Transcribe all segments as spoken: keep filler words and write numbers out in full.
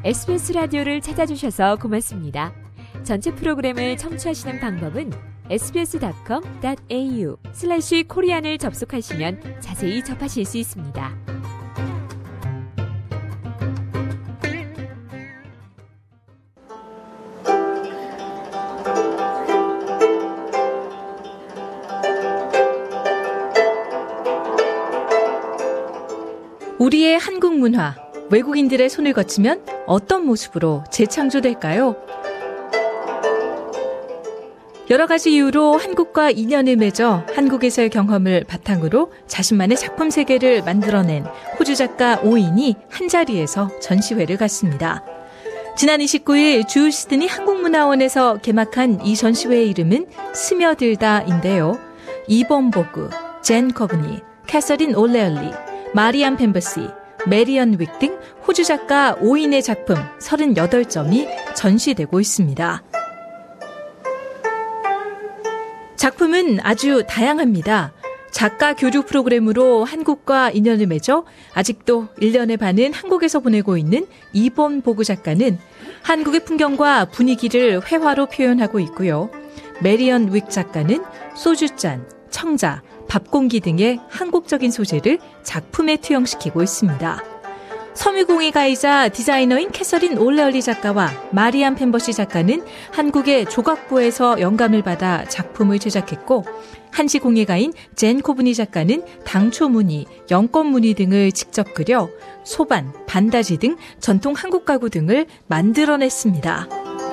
에스비에스 라디오를 찾아주셔서 고맙습니다. 전체 프로그램을 청취하시는 방법은 에스비에스닷컴 닷 에이유 슬래시 코리안을 접속하시면 자세히 접하실 수 있습니다. 우리의 한국 문화, 외국인들의 손을 거치면 어떤 모습으로 재창조될까요? 여러 가지 이유로 한국과 인연을 맺어 한국에서의 경험을 바탕으로 자신만의 작품 세계를 만들어낸 호주 작가 오인이 한자리에서 전시회를 갔습니다. 지난 이십구일 주 시드니 한국문화원에서 개막한 이 전시회의 이름은 스며들다인데요. 이번 보그, 젠 커브니, 캐서린 올레얼리, 마리안 펜버시, 메리언 윅 등 호주 작가 오인의 작품 서른여덟 점이 전시되고 있습니다. 작품은 아주 다양합니다. 작가 교류 프로그램으로 한국과 인연을 맺어 아직도 일 년의 반은 한국에서 보내고 있는 이본 보그 작가는 한국의 풍경과 분위기를 회화로 표현하고 있고요. 메리언 윅 작가는 소주잔, 청자, 밥공기 등의 한국적인 소재를 작품에 투영시키고 있습니다. 섬유공예가이자 디자이너인 캐서린 올레얼리 작가와 마리안 펜버시 작가는 한국의 조각부에서 영감을 받아 작품을 제작했고, 한시공예가인 젠 코브니 작가는 당초무늬, 영건무늬 등을 직접 그려 소반, 반다지 등 전통 한국 가구 등을 만들어냈습니다.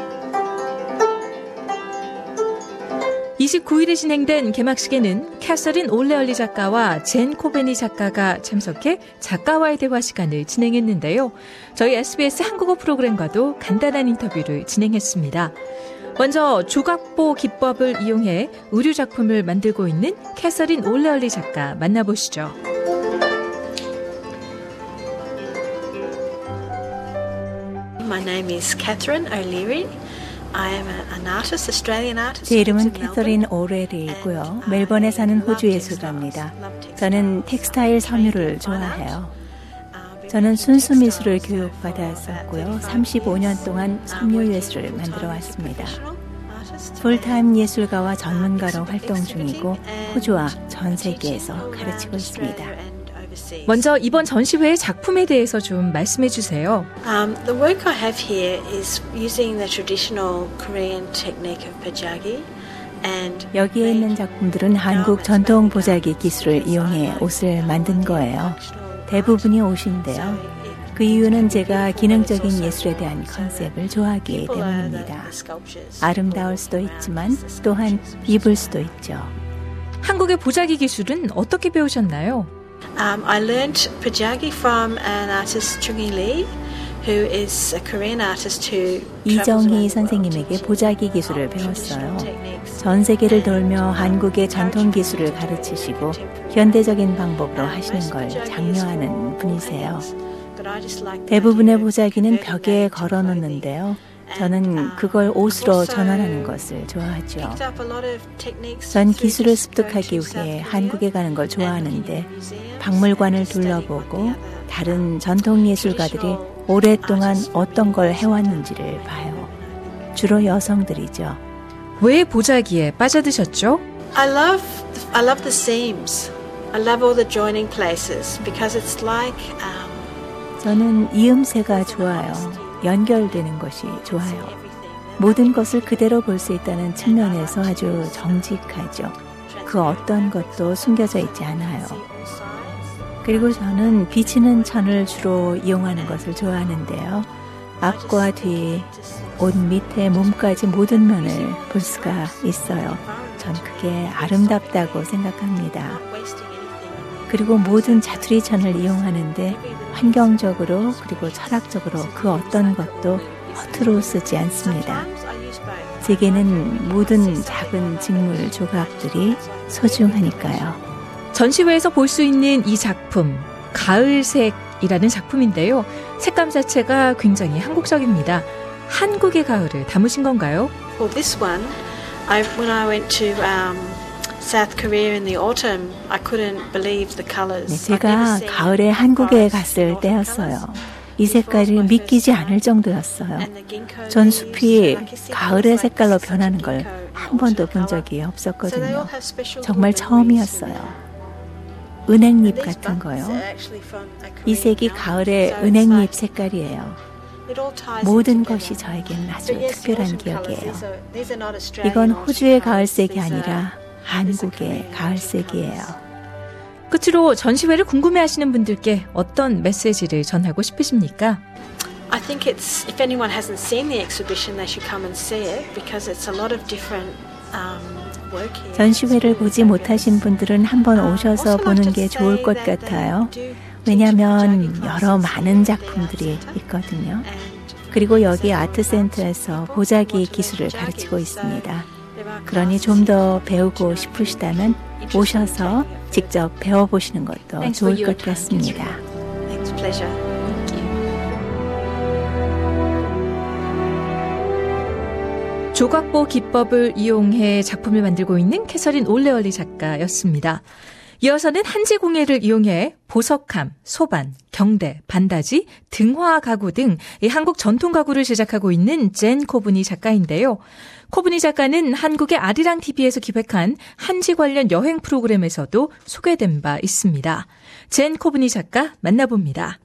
이십구일에 진행된 개막식에는 캐서린 올레얼리 작가와 젠 코베니 작가가 참석해 작가와의 대화 시간을 진행했는데요. 저희 에스비에스 한국어 프로그램과도 간단한 인터뷰를 진행했습니다. 먼저 조각보 기법을 이용해 의류 작품을 만들고 있는 캐서린 올레얼리 작가 만나보시죠. My name is Catherine O'Leary. 제 이름은 캐서린 오레리이고요. 멜번에 사는 호주 예술가입니다. 저는 텍스타일 섬유를 좋아해요. 저는 순수 미술을 교육받았었고요. 삼십오 년 동안 섬유 예술을 만들어 왔습니다. 풀타임 예술가와 전문가로 활동 중이고 호주와 전 세계에서 가르치고 있습니다. 먼저 이번 전시회의 작품에 대해서 좀 말씀해 주세요. Um, the work I have here is using the traditional Korean technique of pajagi. 여기에 있는 작품들은 한국 전통 보자기 기술을 이용해 옷을 만든 거예요. 대부분이 옷인데요. 그 이유는 제가 기능적인 예술에 대한 컨셉을 좋아하기 때문입니다. 아름다울 수도 있지만 또한 입을 수도 있죠. 한국의 보자기 기술은 어떻게 배우셨나요? Um, I learned pajagi from an artist, Chung-hee Lee, who is a Korean artist who 이정희 선생님에게 보자기 기술을 배웠어요. 전 세계를 돌며 한국의 전통 기술을 가르치시고 현대적인 방법으로 하시는 걸 장려하는 분이세요. 대부분의 보자기는 벽에 걸어놓는데요. 저는 그걸 옷으로 전환하는 것을 좋아하죠. 전 기술을 습득하기 위해 한국에 가는 걸 좋아하는데 박물관을 둘러보고 다른 전통 예술가들이 오랫동안 어떤 걸 해왔는지를 봐요. 주로 여성들이죠. 왜 보자기에 빠져드셨죠? I love, I love the seams. I love all the joining places because it's like. Um, 저는 이음새가 좋아요. 연결되는 것이 좋아요. 모든 것을 그대로 볼 수 있다는 측면에서 아주 정직하죠. 그 어떤 것도 숨겨져 있지 않아요. 그리고 저는 비치는 천을 주로 이용하는 것을 좋아하는데요. 앞과 뒤, 옷 밑에 몸까지 모든 면을 볼 수가 있어요. 전 그게 아름답다고 생각합니다. 그리고 모든 자투리 천을 이용하는데 환경적으로 그리고 철학적으로 그 어떤 것도 허투루 쓰지 않습니다. 제게는 모든 작은 직물 조각들이 소중하니까요. 전시회에서 볼 수 있는 이 작품, 가을색이라는 작품인데요. 색감 자체가 굉장히 한국적입니다. 한국의 가을을 담으신 건가요? Well, this one, I, when I went to um, South Korea in the autumn, I couldn't believe the colors. 네, 제가 가을에 한국에 갔을 때였어요. 이 색깔이 믿기지 않을 정도였어요. 전 숲이 가을의 색깔로 변하는 걸 한 번도 본 적이 없었거든요. 정말 처음이었어요. 은행잎 같은 거요. 이 색이 가을의 은행잎 색깔이에요. 모든 것이 저에게는 아주 특별한 기억이에요. 이건 호주의 가을색이 아니라 한국의 가을색이에요. 끝으로 전시회를 궁금해하시는 분들께 어떤 메시지를 전하고 싶으십니까? I think it's if anyone hasn't seen the exhibition, they should come and see it because it's a lot of different um, work here. 전시회를 보지 못하신 분들은 한번 오셔서 보는 게 좋을 것 같아요. 왜냐하면 여러 많은 작품들이 있거든요. 그리고 여기 아트센터에서 보자기 기술을 가르치고 있습니다. 그러니 좀 더 배우고 싶으시다면 오셔서 직접 배워보시는 것도 좋을 것 같습니다. 조각보 기법을 이용해 작품을 만들고 있는 캐서린 올레얼리 작가였습니다. 이어서는 한지공예를 이용해 보석함, 소반, 경대, 반다지, 등화 가구 등 한국 전통 가구를 제작하고 있는 젠 코브니 작가인데요. 코브니 작가는 한국의 아리랑 티비에서 기획한 한지 관련 여행 프로그램에서도 소개된 바 있습니다. 젠 코브니 작가 만나봅니다.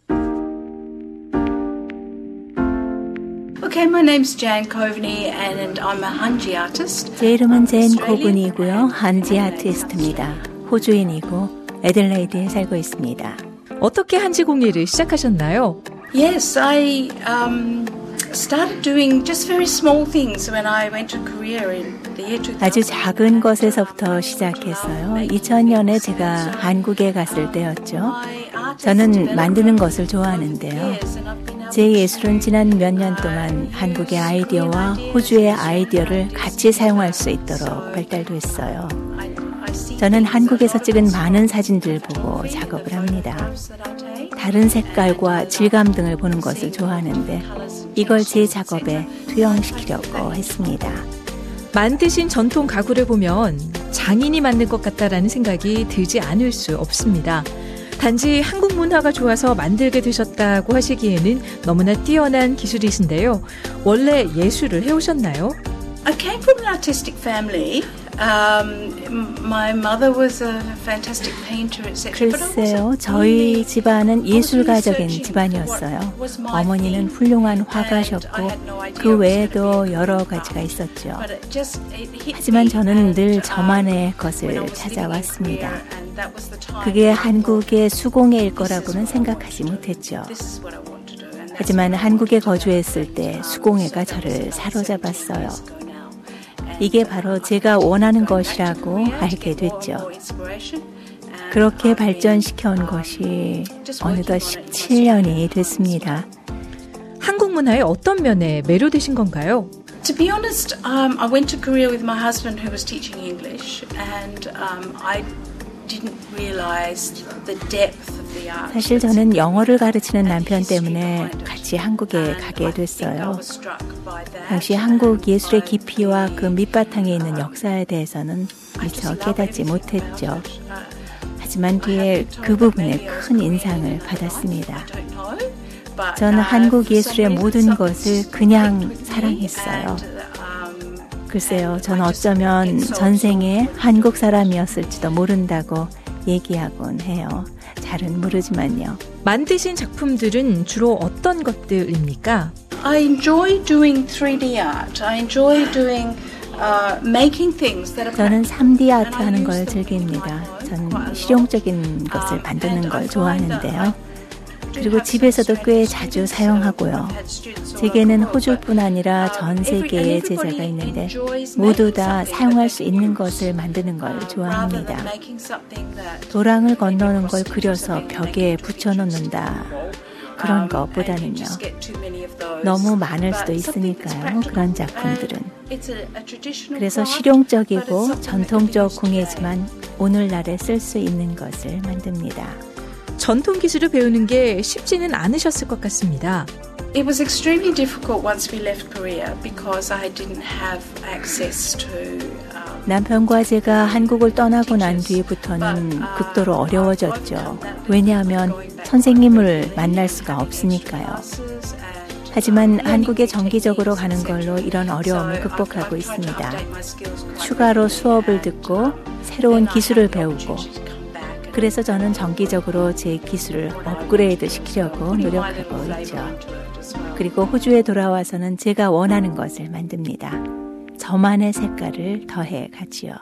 Okay, my name's Jan Coveney and I'm a Hanji artist. 제 이름은 젠 코븐이고요. 한지 아티스트입니다. 호주인이고 애들레이드에 살고 있습니다. 어떻게 한지 공예를 시작하셨나요? Yes, I um, started doing just very small things when I went to Korea in the year two thousand. 아주 작은 것에서부터 시작했어요. 이천 년에 제가 한국에 갔을 때였죠. 저는 만드는 것을 좋아하는데요. 제 예술은 지난 몇 년 동안 한국의 아이디어와 호주의 아이디어를 같이 사용할 수 있도록 발달됐어요. 저는 한국에서 찍은 많은 사진들 보고 작업을 합니다. 다른 색깔과 질감 등을 보는 것을 좋아하는데 이걸 제 작업에 투영시키려고 했습니다. 만드신 전통 가구를 보면 장인이 만든 것 같다라는 생각이 들지 않을 수 없습니다. 단지 한국 문화가 좋아서 만들게 되셨다고 하시기에는 너무나 뛰어난 기술이신데요. 원래 예술을 해오셨나요? I came from an artistic family. Um, my mother was a fantastic painter, et cetera. 글쎄요, 저희 집안은 예술가적인 집안이었어요. 어머니는 훌륭한 화가셨고 그 외에도 여러 가지가 있었죠. 하지만 저는 늘 저만의 것을 찾아왔습니다. 그게 한국의 수공예일 거라고는 생각하지 못했죠. 하지만 한국에 거주했을 때 수공예가 저를 사로잡았어요. 이게 바로 제가 원하는 것이라고 알게 됐죠. 그렇게 발전시켜온 것이 어느덧 십칠 년이 됐습니다. 한국 문화의 어떤 면에 매료되신 건가요? To be honest, um, I went to Korea with my husband who was teaching English and um, I didn't realize the depth of the art. 사실 저는 영어를 가르치는 남편 때문에 같이 한국에 가게 됐어요. 당시 한국 예술의 깊이와 그 밑바탕에 있는 역사에 대해서는 미처 깨닫지 못했죠. 하지만 뒤에 그 부분에 큰 인상을 받았습니다. 저는 한국 예술의 모든 것을 그냥 사랑했어요. 글쎄요, 전 어쩌면 전생에 한국 사람이었을지도 모른다고 얘기하곤 해요. 잘은 모르지만요. 만드신 작품들은 주로 어떤 것들입니까? I enjoy doing three D art. I enjoy doing uh, making things that are. 저는 삼 디 아트 하는 걸 즐깁니다. 전 실용적인 것을 만드는 걸 좋아하는데요. 그리고 집에서도 꽤 자주 사용하고요. 제게는 호주뿐 아니라 전 세계에 제자가 있는데 모두 다 사용할 수 있는 것을 만드는 걸 좋아합니다. 도랑을 건너는 걸 그려서 벽에 붙여놓는다. 그런 것보다는요. 너무 많을 수도 있으니까요. 그런 작품들은. 그래서 실용적이고 전통적 공예지만 오늘날에 쓸 수 있는 것을 만듭니다. 전통 기술을 배우는 게 쉽지는 않으셨을 것 같습니다. It was extremely difficult once we left Korea because I didn't have access to um, 남편과 제가 한국을 떠나고 난 뒤부터는 극도로 어려워졌죠. 왜냐하면 선생님을 만날 수가 없으니까요. 하지만 한국에 정기적으로 가는 걸로 이런 어려움을 극복하고 있습니다. 추가로 수업을 듣고 새로운 기술을 배우고, 그래서 저는 정기적으로 제 기술을 업그레이드 시키려고 노력하고 있죠. 그리고 호주에 돌아와서는 제가 원하는 것을 만듭니다. 저만의 색깔을 더해 가지요.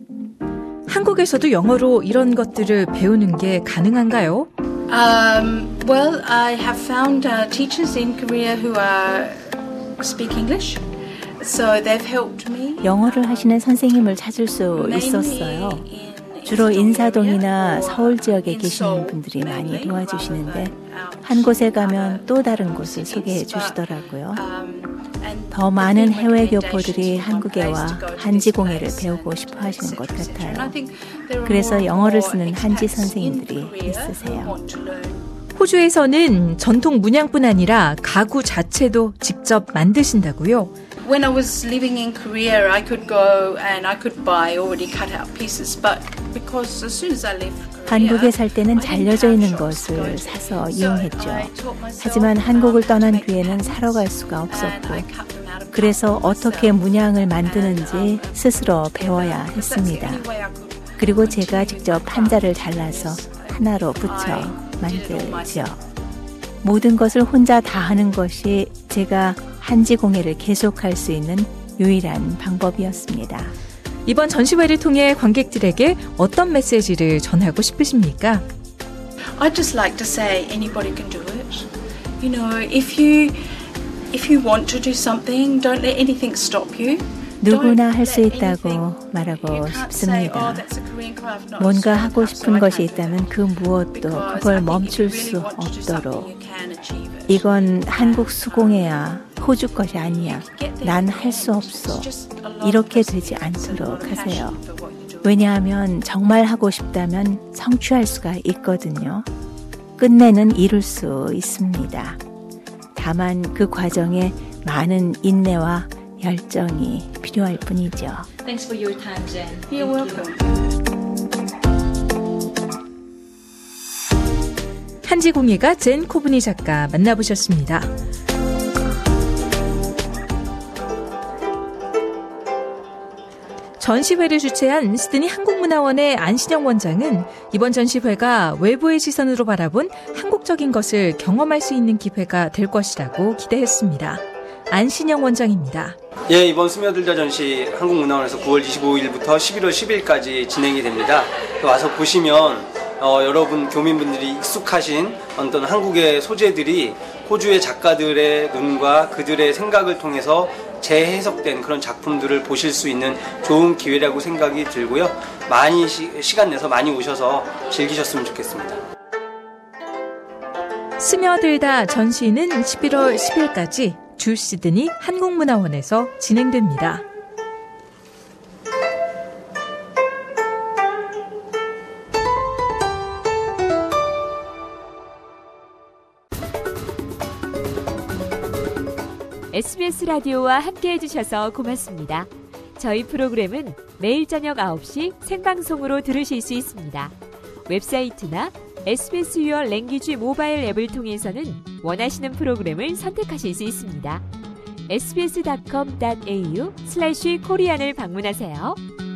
한국에서도 영어로 이런 것들을 배우는 게 가능한가요? Um, well, I have found uh, teachers in Korea who are speak English, so they've helped me. 영어를 하시는 선생님을 찾을 수 있었어요. 주로 인사동이나 서울 지역에 계시는 분들이 많이 도와주시는데 한 곳에 가면 또 다른 곳을 소개해 주시더라고요. 더 많은 해외 교포들이 한국에 와 한지 공예를 배우고 싶어 하시는 것 같아요. 그래서 영어를 쓰는 한지 선생님들이 있으세요. 호주에서는 전통 문양뿐 아니라 가구 자체도 직접 만드신다고요? When I was living in Korea, I could go and I could buy already cut out pieces, but because as soon as I left Korea, 한국에 살 때는 잘려져 있는 것을 사서 이용했죠. 하지만 한국을 떠난 뒤에는 사러 갈 수가 없었고, 그래서 어떻게 문양을 만드는지 스스로 배워야 했습니다. 그리고 제가 직접 한자를 잘라서 하나로 붙여 만들죠. 모든 것을 혼자 다 하는 것이 제가 한지 공예를 계속할 수 있는 유일한 방법이었습니다. 이번 전시회를 통해 관객들에게 어떤 메시지를 전하고 싶으십니까? I'd just like to say anybody can do it. You know, if you if you want to do something, don't let anything stop you. 누구나 할 수 있다고 말하고 싶습니다. 뭔가 하고 싶은 것이 있다면 그 무엇도 그걸 멈출 수 없도록. 이건 한국 수공예야, 호주 것이 아니야. 난 할 수 없어. 이렇게 되지 않도록 하세요. 왜냐하면 정말 하고 싶다면 성취할 수가 있거든요. 끝내는 이룰 수 있습니다. 다만 그 과정에 많은 인내와 열정이 필요할 뿐이죠. Thanks for your time, Jen. You're welcome. 한지 공예가 젠 코브니 작가 만나보셨습니다. 전시회를 주최한 시드니 한국문화원의 안신영 원장은 이번 전시회가 외부의 시선으로 바라본 한국적인 것을 경험할 수 있는 기회가 될 것이라고 기대했습니다. 안신영 원장입니다. 예, 이번 스며들자 전시 한국문화원에서 구월 이십오일부터 십일월 십일까지 진행이 됩니다. 와서 보시면 어, 여러분 교민분들이 익숙하신 어떤 한국의 소재들이 호주의 작가들의 눈과 그들의 생각을 통해서 재해석된 그런 작품들을 보실 수 있는 좋은 기회라고 생각이 들고요. 많이 시, 시간 내서 많이 오셔서 즐기셨으면 좋겠습니다. 스며들다 전시는 십일월 십일까지 주 시드니 한국문화원에서 진행됩니다. 에스비에스 라디오와 함께해 주셔서 고맙습니다. 저희 프로그램은 매일 저녁 아홉 시 생방송으로 들으실 수 있습니다. 웹사이트나 에스비에스 Your Language 모바일 앱을 통해서는 원하시는 프로그램을 선택하실 수 있습니다. 에스비에스 닷컴 닷에이유 슬래시 코리안을 방문하세요.